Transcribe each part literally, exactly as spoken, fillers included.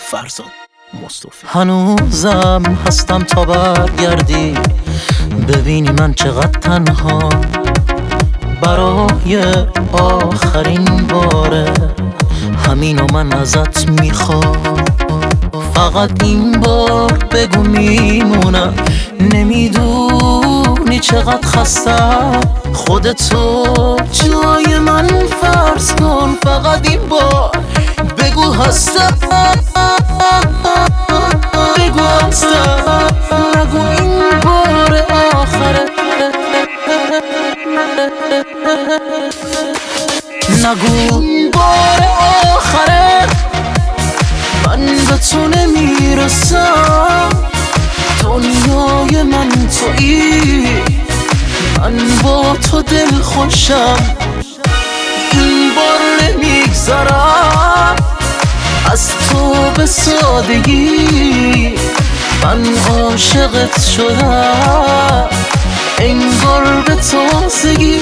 فرزاد مصطفی. هنوزم هستم تا برگردی ببینی من چقدر تنها، برای آخرین باره همینو من ازت میخوام. فقط این بار بگو میمونم، نمیدونی چقدر خستم، خودتو جای من فرض کن. فقط این بار بگو هستم، بگو هستم، نگو این بار آخره، نگو این بار آخره من به تو نمیرسم. دنیای من تویی، من با تو دل خوشم. این بار نمیگذرم از تو به سادگی، من عاشقت شدم انگار به تازگی.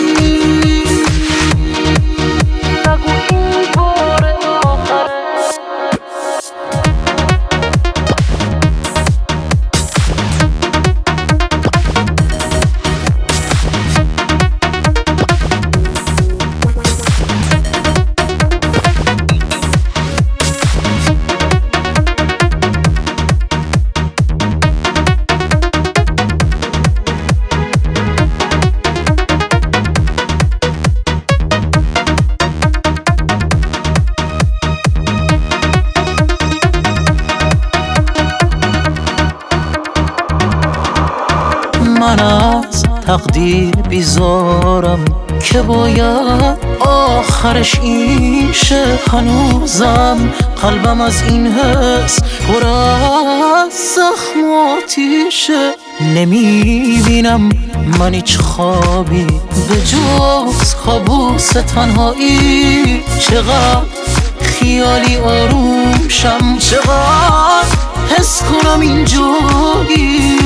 من از تقدیر بیزارم که باید آخرش این شه. هنوزم قلبم از این حس پر از زخم و آتیشه. نمیبینم من هیچ خوابی به جز کابوس تنهایی. چقدر خیالی آروم شم، چقدر حس کنم اینجایی.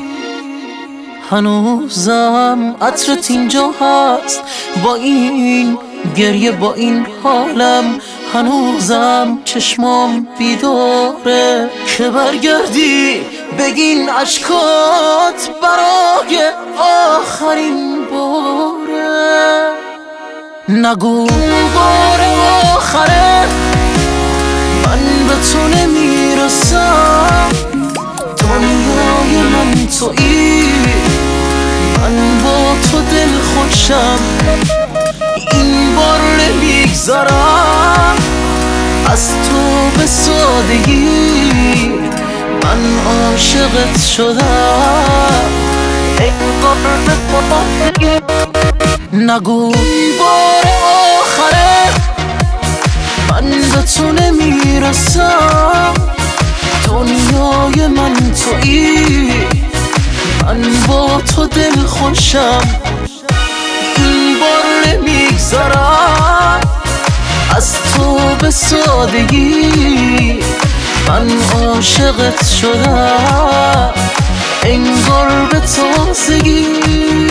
هنوزم عطرت اینجا هست با این گریه، با این حالم. هنوزم چشمام بیداره که برگردی بگین عشقات برای آخرین باره. نگو بار آخره من به تو نمیرسم. دنیای من تویی، من با تو دل خوشم. این بار نمیگذرم از تو به سادگی، من عاشقت شدم انگار به تازگی. نگو این بار آخره من به تو نمیرسم. دنیای من تویی، من با تو دل خوشم. این بار نمیگذرم از تو به سادگی، من عاشقت شدم انگار به تازگی.